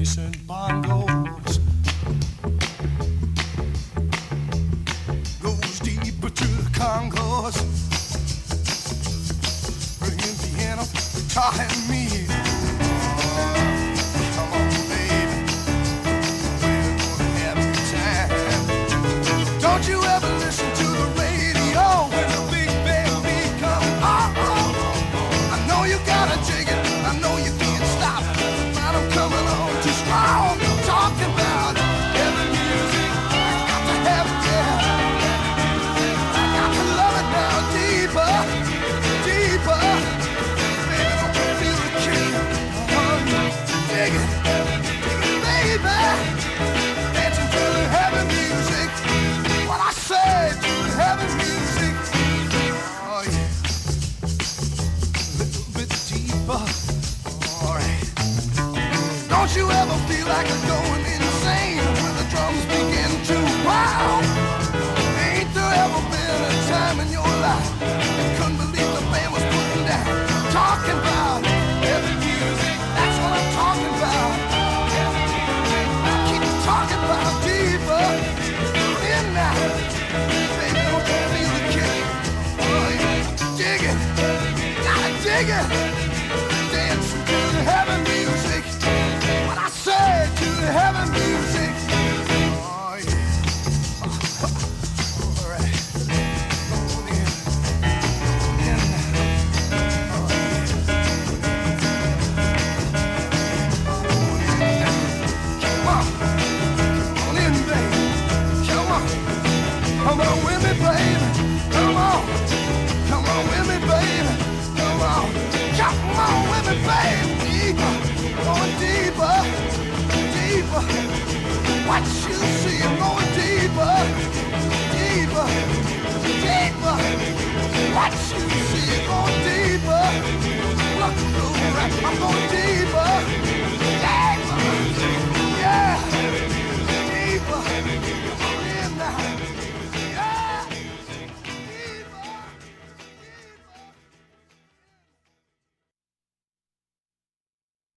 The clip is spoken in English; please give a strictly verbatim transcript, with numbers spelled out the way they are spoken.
chasing bongos. Goes deeper to the Congos. Bringing piano, guitar and me. Come on, baby. We're gonna have a good time. Don't you ever listen to the radio when the big band beat comes on. I know you gotta dig it. I know you can't stop. But I'm coming on too strong. Talking about heavy music. I got to have it, yeah. I got to love it now, deeper, deeper. Baby, don't you feel the kick? Uh-huh. Dig it, baby. Dancing to the heavy music. What I say to the heavy music. Oh yeah. A little bit deeper. All right. Don't you ever feel like you're going insane when the drums begin to pound? Ain't there ever been a time in your life you couldn't believe the band was putting down? Talking about heavy music, that's what I'm talking about. I keep talking about deeper in now. Baby, don't you feel the kick? Oh, yeah. Dig it, gotta dig it. Dance to the heavy music. What I say to the heavy music. Oh yeah. All right. Going in. In now. Oh yeah. Going in. Come on. Come on in, baby. Come on. Come on with me, baby. Come on. Come on with me, baby. Come on. Come on with me, baby. Deeper. Going deeper. Deeper. What you see, I'm going deeper. Deeper. Deeper. What you